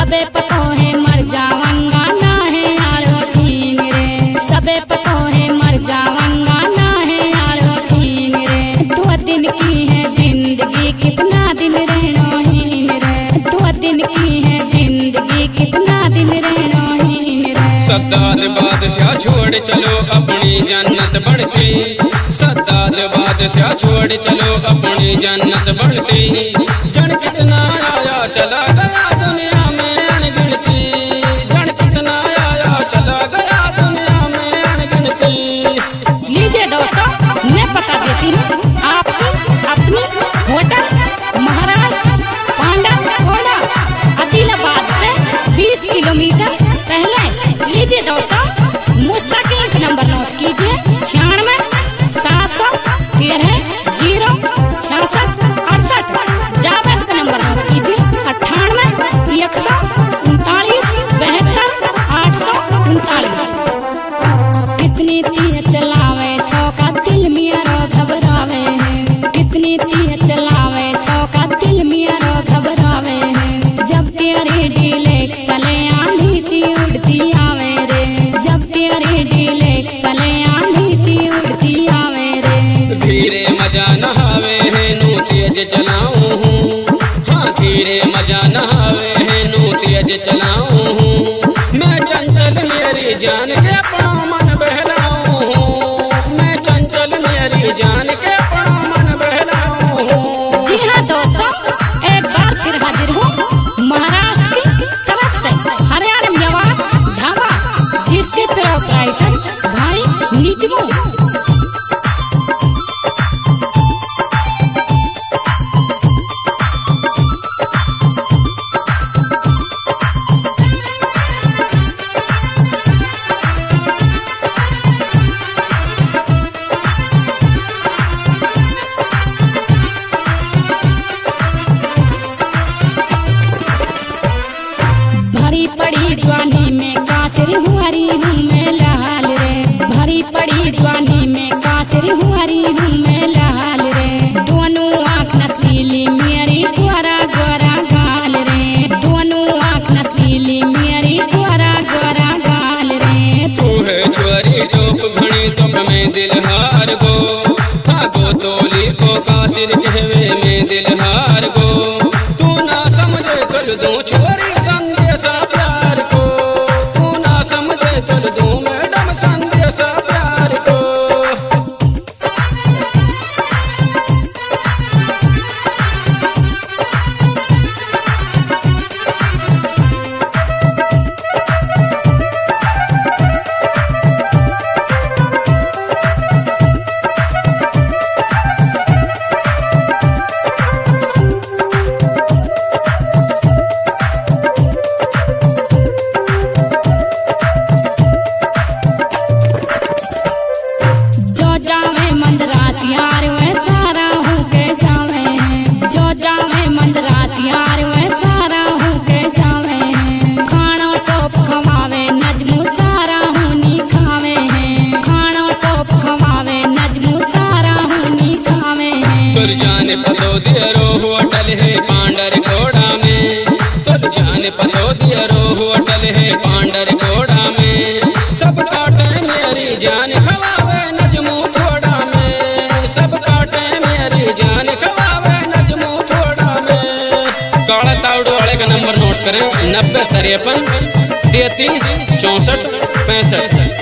सबे पतो है मर जावंगा ना है यार वकील रे, सबे पतो है मर जावंगा ना है यार वकील रे। 2 दिन की है जिंदगी कितना दिन रहना हीन रे, 2 दिन की है जिंदगी कितना दिन रहना हीन रे। सद्दाद बादशाह छोड़ चलो अपनी जन्नत बढ़ती, सद्दाद बादशाह छोड़ चलो अपनी जन्नत बढ़ती। जन कितना आया चला गया दुनिया में अनगिनती, जन कितना आया चला गया दुनिया में अनगिनती। लीजिए दोस्तों, मैं बता देती हूँ आपको अपनी होटल महाराष्ट्र पांडवकोड़ा आदिलाबाद से 20 किलोमीटर पहले। लीजिए दोस्तों, मुस्तकिल नंबर नोट कीजिए 96 713 066 68। जावेद का नंबर नोट कीजिए 98 139 72 839। कितनी तेज चलावे सौ का दिल मेरा घबरावे है, कितनी तेज चलावे सौ का दिल मेरा घबरावे है। जब तेरे डीलेक्स चले आंधी सी उड़ती आवे रे, जब तेरे डीलेक्स चले आंधी सी उड़ती आवे रे। धीरे मजा नहावे है नू तेज चलाऊं हूँ, हाँ धीरे मजा नहावे है नू तेज चलाऊं हूँ। मैं चंचल मेरी जान के अपना मन बहलाऊं हूँ, मैं चंचल मेरी जान के अपना मन बहलाऊं हूँ। जी हाँ दोस्तों, एक बार फिर हाजिर हूँ महाराष्ट्र की तरफ से हरियाणा जवाब ढाबा, जिसके प्रोप्राइटर भाई निजमू। भरी पड़ी जवानी में कासिर हुआरी हूँ मैं लाल रे, भरी पड़ी जवानी में कासिर हुआरी हूँ मैं लाल रे। दोनों आँख नसीली मेरी गोरा गोरा गाल रे, दोनों आँख नसीली मेरी गोरा गोरा गाल रे। तू है छोरी टोप घड़ी टोप में दिल हार गो, हाँ गो तोली को कासिर कहवे में दिल हार गो। तू ना समझे कर दूं छोरी संदेशा प्यार को, तू ना समझे कर दूं मैडम संदेशा प्यार को। जो जावे मंदरास यार वह सारा हूँ के जावे हैं, जो जावे मंदरास यार वह सारा हूँ के जावे हैं। खाना टोप खवावे नजमू सारा हूँ नी खावे हैं, खाना टोप खवावे नजमू सारा हूँ नी खावे हैं। तुर जान पतो दियरो होटल है पांडरकोड़ा में, तुर जान पतो दियरो होटल है पांडरकोड़ा में। सब काटे मेरी जान खवावे नजमू थोड़ा में, सब काटे मेरी जान खवावे नजमू थोड़ा में। काला तावड़ू वाले का नंबर नोट करें 90 53 33 64 65।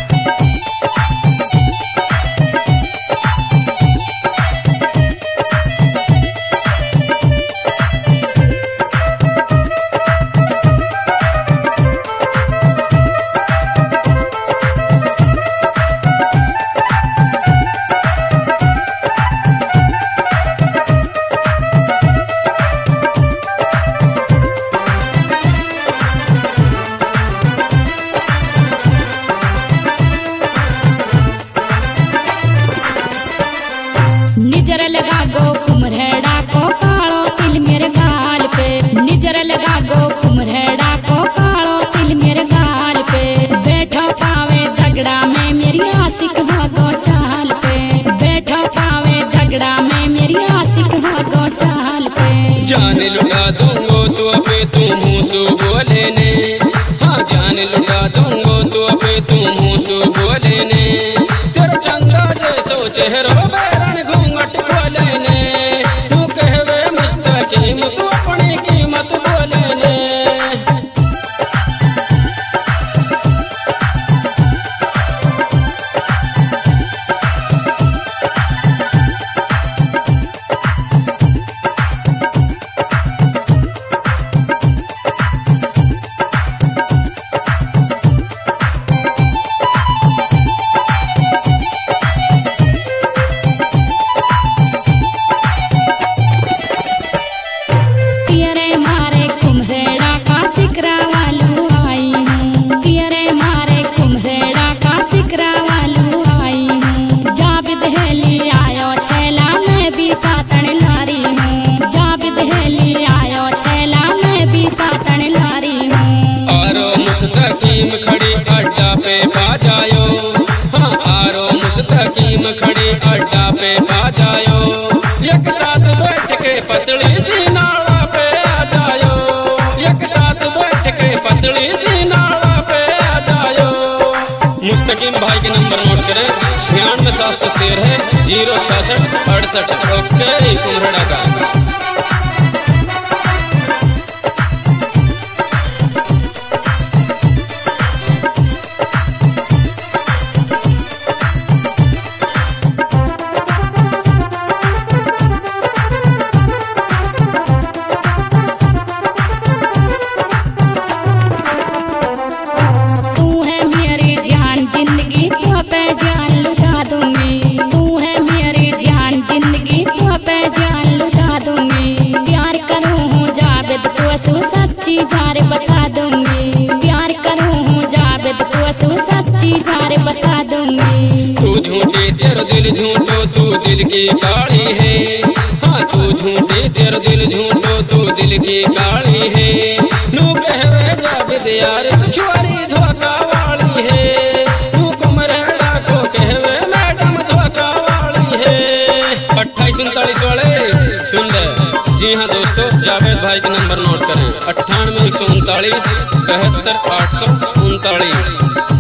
निजर लगा गो कुमरहेड़ा को कालो तिल मेरे गाल पे, निजर लगा गो कुमरहेड़ा को कालो तिल मेरे गाल पे। बैठो पावे झगड़ा में मेरी आशिक हो गो चाल पे, बैठो पावे झगड़ा में मेरी आशिक हो गो चाल पे। जान लुटा दूंगो तो पे तू मुँह मुँह बोले ने, हाँ जान लुटा दूंगो तो पे तू मुँह बोले ने, तेरा चंदा जैसो चेहरो बैरन घूंघट खोले ने, तू कहवे मुस्तकीम तू अपनी कीमत बोले ने। मुस्तकीम खड़ी अड्डा पे बाजायो, हाँ आरो मुस्तकीम खड़ी अड्डा पे बाजायो, एक साथ बैठ के पतली सी नाला पे आ जायो, एक साथ बैठ के पतली सी नाला पे आ जायो। मुस्तकीम भाई के नंबर नोट करें 96 713 066 68। ओके कुम्हड़ा का बता दूंगी, प्यार करूँ हूँ जावेद को सच्ची जार बता दूंगी। तू झूठी तेरा दिल झूठो तू दिल की काली है, हाँ तू झूठी तेरा दिल झूठो तू दिल की काली है, नू कहवे जावेद यार तू छुआरी धोखा वाली है, तू कुम्हड़ा को कहवे मैडम धोखा वाली है। 28 39 वाले सुन ले। जी हाँ दोस्तों, जावेद भाई का नंबर नोट करें 98 139 72 839।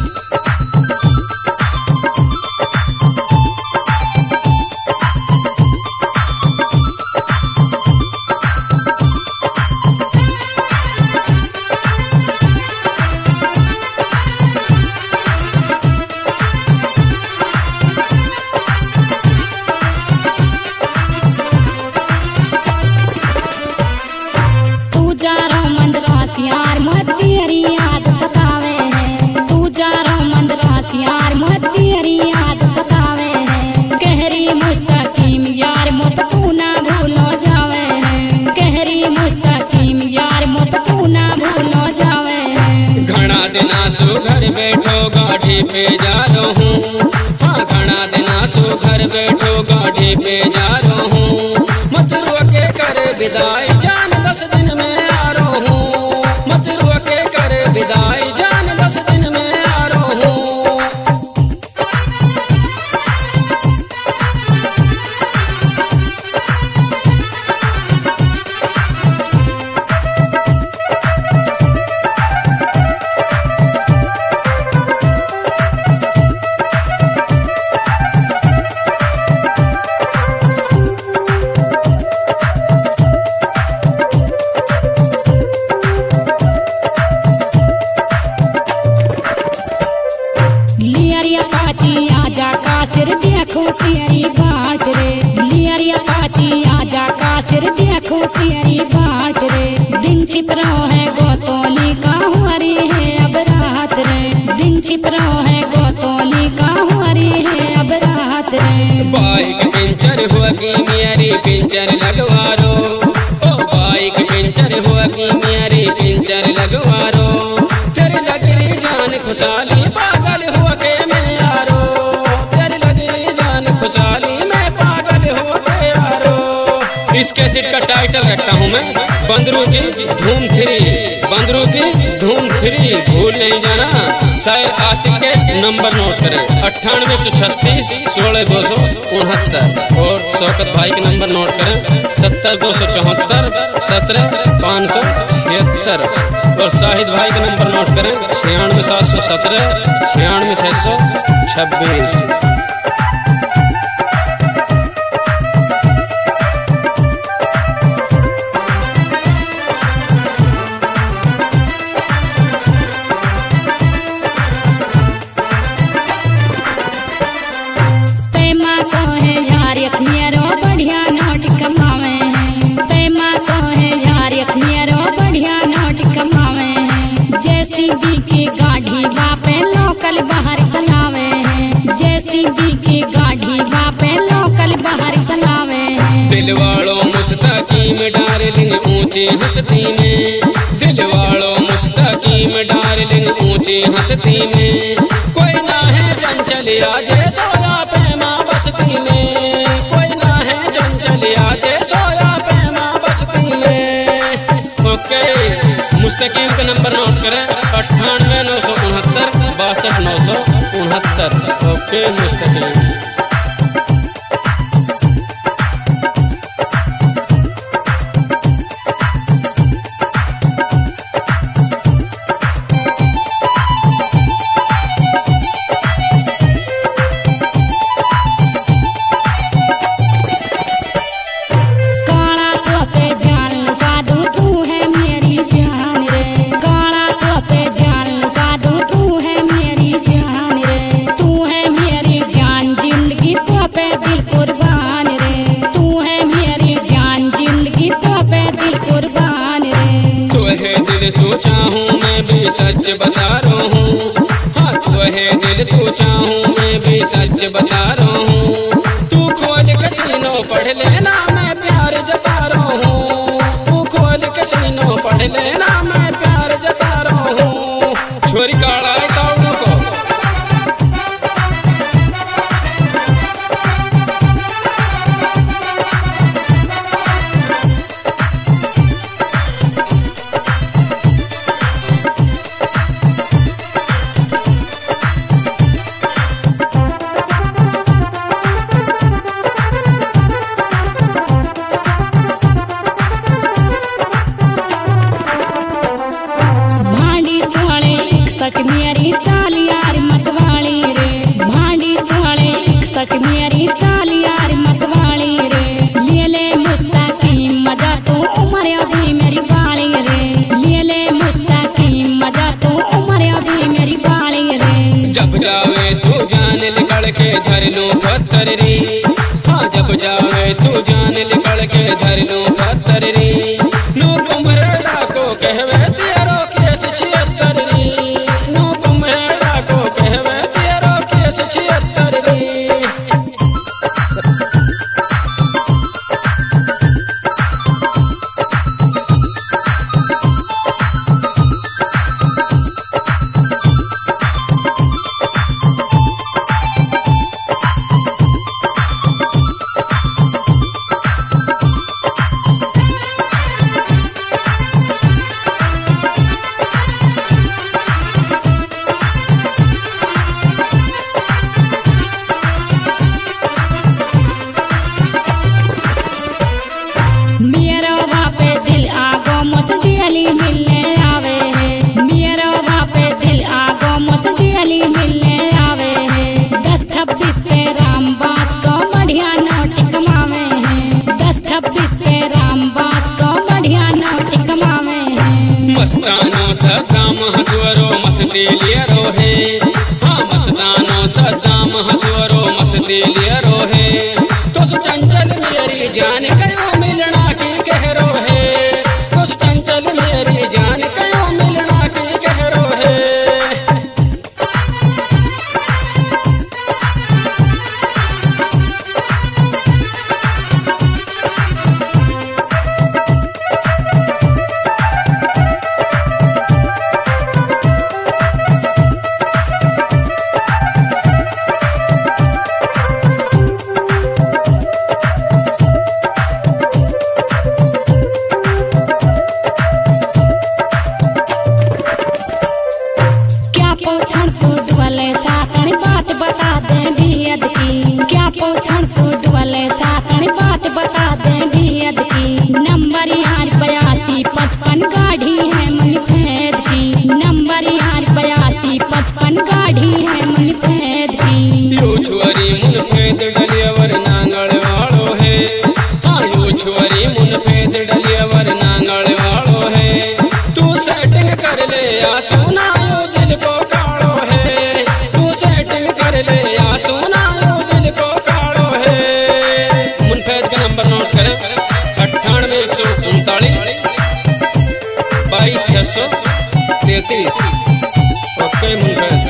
सो घर बैठो गाड़ी पे जा रहा हूँ, हाँ घना दिना सो घर बैठो गाड़ी पे जा रहा हूँ, मत रोके करे विदाई जान 10 दिन में आ रहा हूँ, मत रोके करे विदाई जान 10 दिन में आ रहा हूँ। देखो तेरी बाट रे, लियरिया पाची आजा का सिर देखो तेरी बाट रे, दिन छिप रहो है गोतोली का हुआरी है अब रात रे, दिन छिप रहो है गोतोली का हुआरी है अब रात रे। बाइक पंचर हुआ कि मेरी पंचर लगवा रो, ओ बाइक पंचर हुआ कि मेरी पंचर लगवा रो, तेरी लगली जान खुशहाली पागल हुआ के मैं यारो, तेरी लगली जान खुशहाली मैं पागल हुआ के यारो। इस कैसेट का टाइटल रखता हूँ मैं बंदरों की धूम 3, बंदरों की धूम 3। 73 भूल नहीं जाना। शायर आशिक के नंबर नोट करें 98 136 16 269 और शौकत भाई के नंबर नोट करें 70 274 17 576 और शाहिद भाई के नंबर नोट करें 96 717 96 626। जेसीबी की गाड़ी बापे लोकल बाहर चलावे हैं, जेसीबी की गाड़ी बापे लोकल बाहर चलावे हैं। दिल वालों मुस्तकीम डार्लिंग ऊंची हस्ती में, दिल वालों मुस्तकीम डार्लिंग ऊंची हस्ती में, कोई ना है चंचल आजे सोया पैमा बस्ती में, कोई ना है चंचल आजे सोया पैमा बस्ती में। ओके मुस्तकीम का नंबर नोट करें 98 969 62 969। ओके मुस्तकीम। सोचा हूँ मैं भी सच बता रहा हूँ, हाँ तू है दिल सोचा हूँ मैं भी सच बता रहा हूँ। तू खोल के सीनों पढ़ लेना मैं प्यार जता रहा हूँ, तू खोल के सीनों पढ़ लेना मैं प्यार जता रहा हूँ। छोरी काला टाउन को मेरी चाल यार मतवाली रे, भांडी सोले 61 मेरी चाल यार मतवाली रे। ले ले मुस्तकीम मजा तो उम्र अभी मेरी बाली रे, ले ले मुस्तकीम मजा तो उम्र अभी मेरी बाली रे। जब जावे तू जान निकल के धर लूं पत्थर रे, हाँ जब जावे तू जान निकल के धर लूं पत्थर रे। नो कुम्हरेड़ा को कहवे तेरो केस 76 रे, 76 रे। मस्तानो सदाम हसुरो मस्ती लियरो है, हाँ मस्तानो सदाम हसुरो मस्ती लियरो है। तो चंचल मेरी जान कयो मिलना की कहरो है, तो चंचल मेरी जान कयो मिलना की कहरो है। सेटिंग कर ले आ सोना यो दिल को काढ़ो है, तू सेटिंग कर ले आ सोना यो दिल को काढ़ो है। मुनफैद का नंबर नोट करें 98 139 22 633। ओके मुनफैद।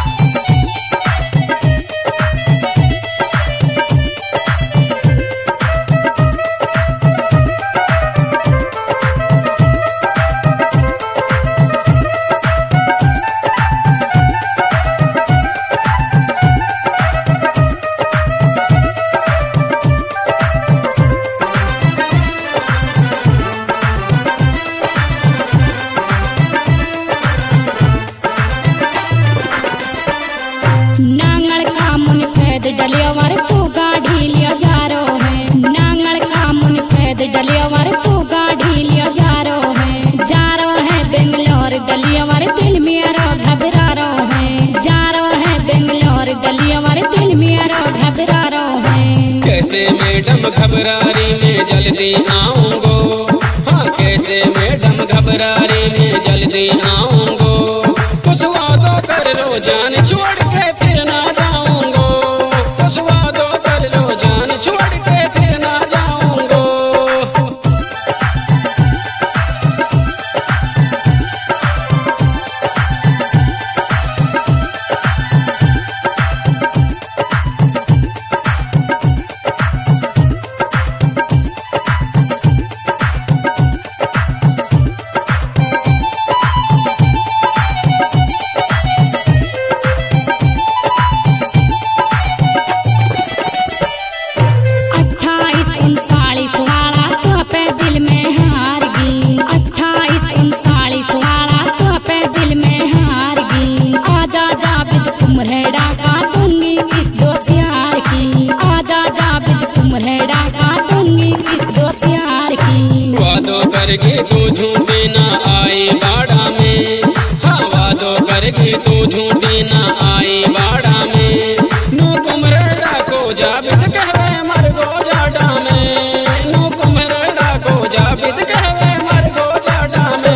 नांगल का मुनफैद डलियावर तू गाड़ी लिया जा रो है, नांगल का मुनफैद डलियावर तू गाड़ी लिया जा रो है बेंगलोर डलियावर दिल मेरा घबरा रो है, जा रो है बेंगलोर डलियावर दिल मेरा घबरा रो है। कैसे मैडम घबरारी में जल्दी आऊंगो, हाँ कैसे मैडम घबरारी में जल्दी आऊंगो। कुछ वादो कर लो जान छोड़ के फिर ना जाऊंगो, कुछ वादो कर लो जान छोड़ के फिर ना जाऊंगो। करके तू झूठी ना आई बाड़ा में, हाँ वादो करके तू झूठी ना आई बाड़ा में। नू कुमरेड़ा को जाबिद कहवे मर गो जाडा में, नू कुमरेड़ा को जाबिद कहवे मर गो जाडा में।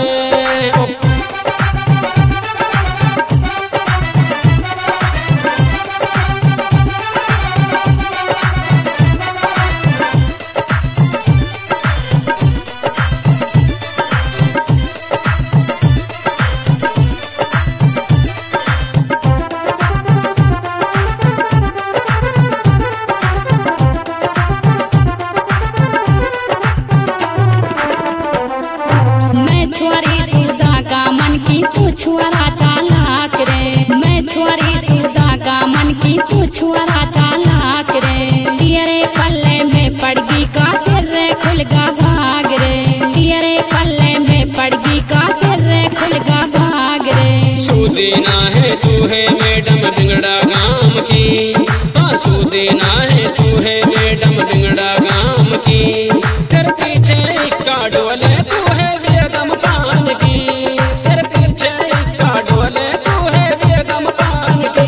छुआरा चालाक रे, मैं छुआरी सीधा का मन की तू छुआरा चालाक रे। तेरे पल्ले में पड़गी का सिर रे खुलगा भाग रे, तेरे पल्ले में पड़गी का सिर रे खुलगा भाग रे। सुदीना है तू है मैडम बिंगड़ा गाम की, हाँ सुदीना है तू है मैडम बिंगड़ा गाम की। तेरे पीछे इक्का डोले तू है बेगम पान की, तेरे पीछे इक्का डोले तू है बेगम पान की।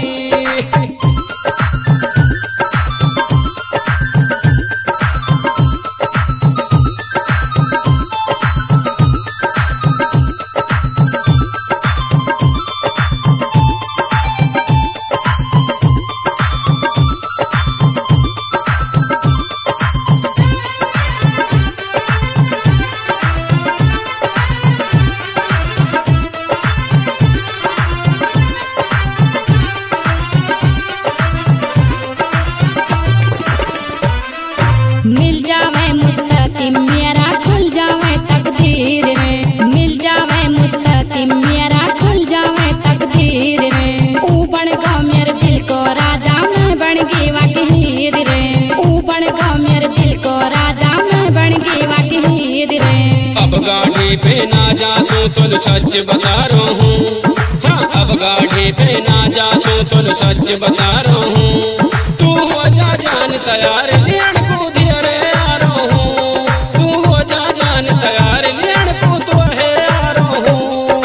मिल जावे मुस्तकी मेरा खुल जावे तकदीर रे, मिल जावे मुस्तकी मेरा खुल जावे तकदीर रे। ऊ बन गो मेरे दिल को राजा मैं बन गई वकील रे, ऊ बन गो मेरे दिल को राजा मैं बन गई वकील रे। अब गाड़ी पे ना जासूं सुन सच बता रहा हूँ, हाँ अब गाड़ी पे ना जासूं सुन सच बता रहा हूँ। तू हो जा जान तैयार लेन को धीरे आ रहा हूँ, तू हो जा जान तैयार लेन को तो है आ रहा हूँ।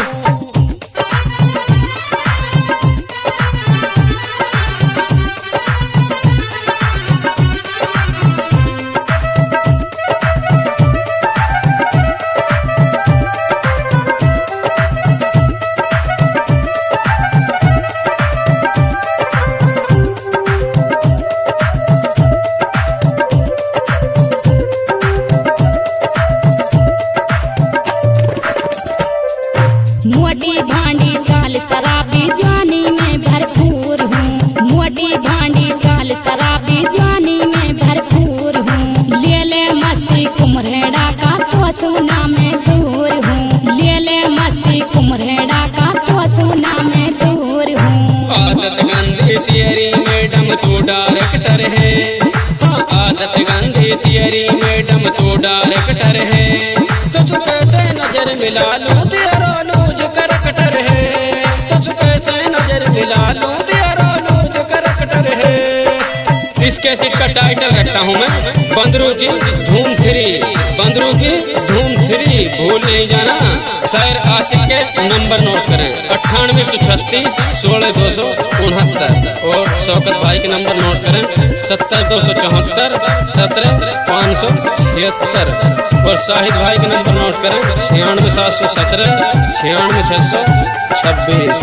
मोटी भांडी चाल शराबी जवानी में भरपूर हूँ। मोटी भांडी चाल शराबी जवानी में भरपूर हूँ। ले ले मस्ती कुम्हरेड़ा का तो सोना में दूर हूँ। ले ले मस्ती कुम्हरेड़ा का तो सोना में दूर हूँ। आदत गंदी तेरी मैडम तू डायरेक्टर है। हाँ आदत गंदी तेरी मैडम तू डायरेक्टर है। तुझ कैसे नजर मिला लूं तेरा लूज करकटर है। तुझ कैसे नजर मिला लूं तेरा लूज करकटर है। इस कैसेट का टाइटल रखता हूँ मैं बंदरों की धूम 3। बंदरों की धूम 3 भूल नहीं जाना। शायर आशिक के नंबर नोट करें 9836 16269 और शौकत भाई के नंबर नोट करें 70274 17576 और शाहिद भाई के नंबर नोट करें 96717 96626।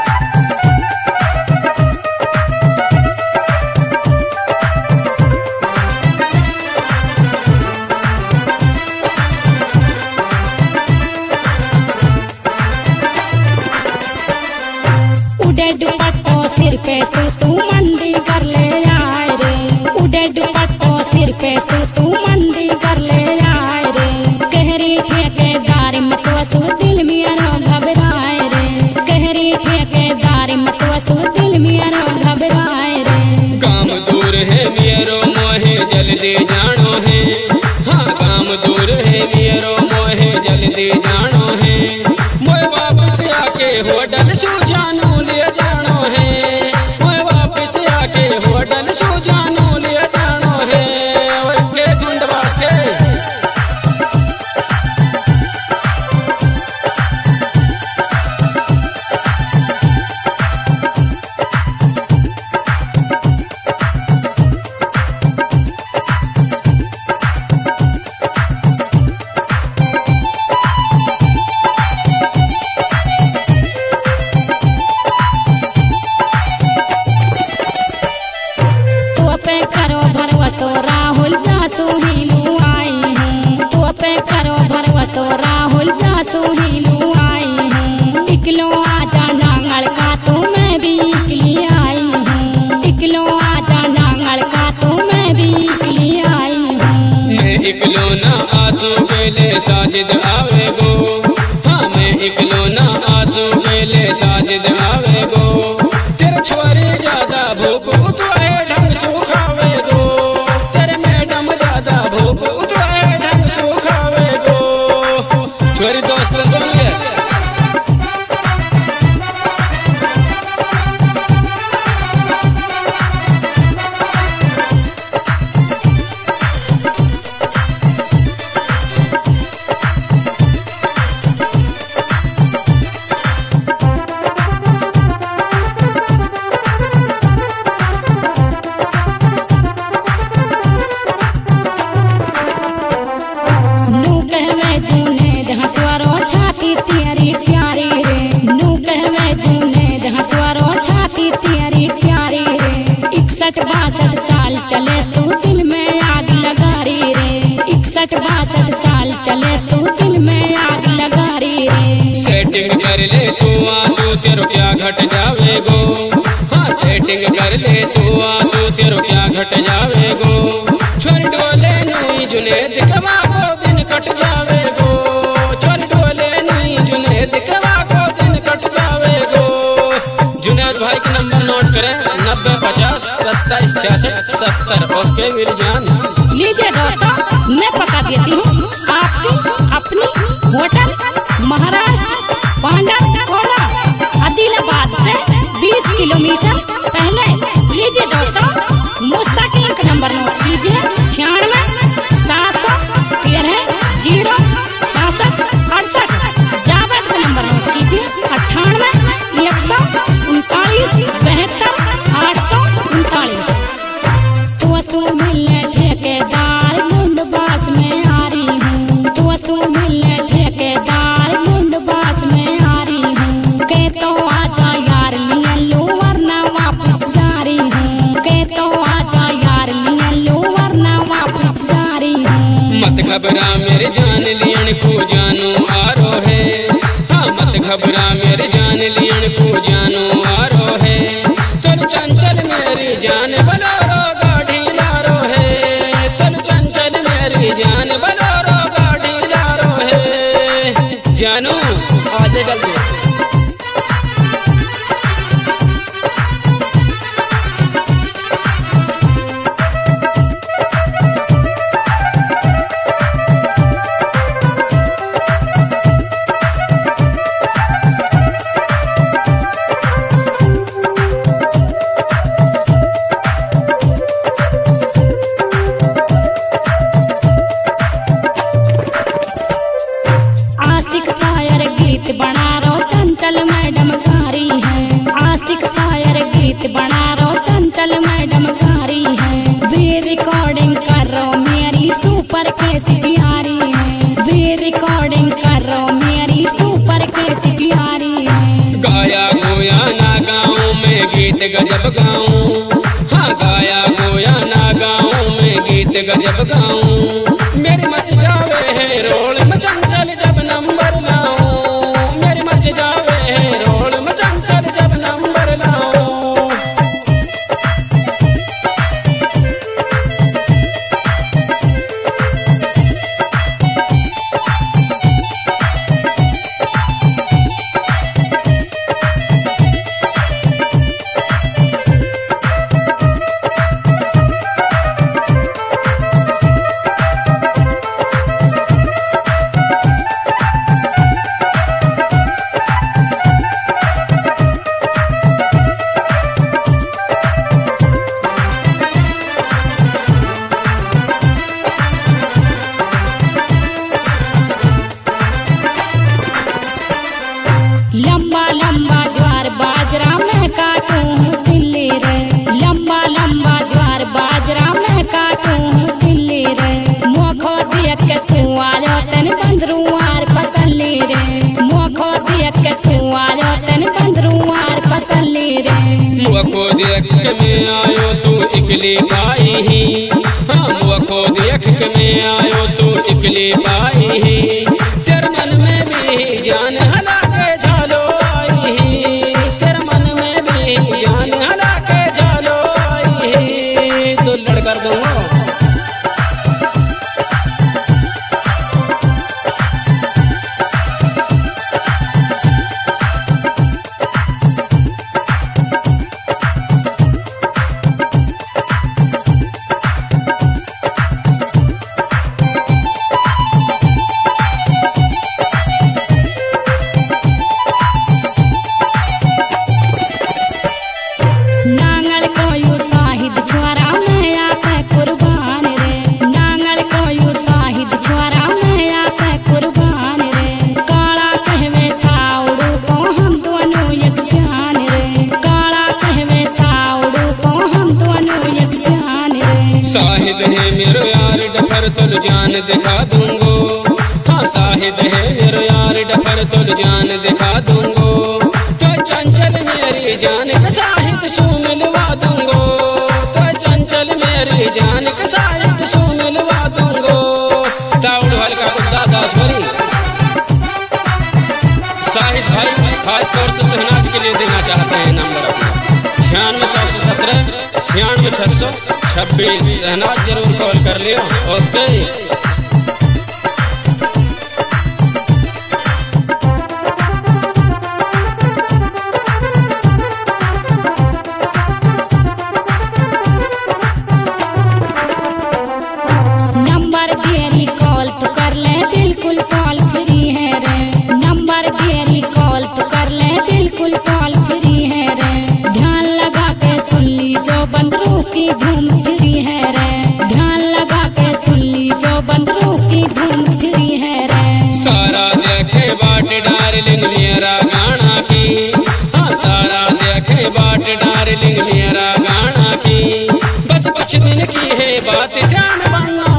उड़े दुपट्टो सिर पे से तू मंदी कर ले आए रे। उड़े दुपट्टो सिर पे से तू मंदी कर ले आए रे। गहरी ठेकेदारी में तो तू दिल मेरा घबराए रे। गहरी ठेकेदारी में तो तू दिल मेरा घबराए रे। काम दूर है मेरो मोहे जल्दी जानो है। हाँ काम दूर है मेरो मोहे जल्दी जानो है। मोए वापस आके होटल सो जानो ले जानो है। मोए वापस आके होटल सो जानो ले जानो है। और के गुंडवास के साजिद आवे गो। हाँ मैं इकलौना आंसू के ले साजिद आवे गो। तेरे छोरी ज्यादा भूख उतरे ढंग सुखावे गो। तेरे मैडम ज्यादा भूख उतरे ढंग सुखावे गो। छोरी दोस्त दोनों चाल चले तू दिल में आग लगा रही रे। 61-62 चाल चले तू दिल में आग लगा रही रे। सेटिंग कर ले तू आंसू तेरो क्या घट जावे गो। हाँ सेटिंग कर ले तू आंसू तेरो क्या घट जावे गो। छोड़ डोले नहीं जुनेद कवा को दिन कट जावे गो। छोड़ डोले नहीं जुनेद कवा को दिन कट जावे गो। जुनेद भाई के नंबर नोट करें 9050 27 66 70। ओके मेरी जान। लीजिए दोस्तों मैं पता देती हूँ आपकी अपनी होटल महाराष्ट्र पांडरकोला आदिलाबाद से 20 किलोमीटर पहले। लीजिए दोस्तों मुस्तकिल का नंबर नोट कीजिए 96 जावेद का नंबर नोट कीजिए 98 139 72 839। तो मिलने ठेकेदार मुंडबास में आ रही हूँ। तो मिलने ठेकेदार मुंडबास में आ रही हूँ। के तो आजा यार लिए लो वरना वापस जा रही हूँ। के तो आजा यार लिए लो वरना वापस जा रही हूँ। मत घबरा मेरी जान लियन को जानू आरो है। हाँ मत घबरा मेरी जान लियन को जानो आरो है तुल चंचल मेरी जान बलोरो गाड़ी लारो है तुल चंचल मेरी जान बलोरो गाड़ी लारो है जानू आजे जल्दी गीत गजब गाऊं हाँ गाया गोया ना गाऊं मैं गीत गजब गाऊं मेरी मच जावे है रोल में चंचल जब नंबर लाऊं मेरी मच जावे है रोल में चंचल जब नंबर लाऊं मुझको देख के मैं आयो तू इकली पाई ही हाँ मुझको देख के मैं आयो तू इकली पाई ही तेरे मन में भी जान हला के झालो आई ही तेरे मन में भी जान हला के झालो आई ही तो लड़ कर दूंगा शाहिद है मेरो यार डफर तुल जान दिखा दूंगो हाँ शाहिद है मेरो यार डफर तुल जान दिखा दूंगो तो चंचल मेरी जान का शाहिद सू मिलवा दूंगो तो चंचल मेरी जान का शाहिद सू मिलवा दूंगो दाऊद हल्का कुत्ता दासवरी शाहिद भाई खास तौर से शहनाज के लिए देना चाहते हैं नंबर अपना 9617 96 शहनाज जरूर कॉल कर लियो ओके नंबर देरी कॉल तो कर ले बिल्कुल कॉल फ्री है रे नंबर देरी कॉल तो कर ले बिल्कुल कॉल फ्री है रे ध्यान लगा के सुन ली जो बंदरों की धूम फिरी है रे ध्यान लगा के सुन ली जो बंदरों की धूम फिरी है रे सारा देखे बाट डार्लिंग मेरा गाना की हाँ सारा देखे बाट डार्लिंग मेरा गाना की बस कुछ दिन की है बात जान बनना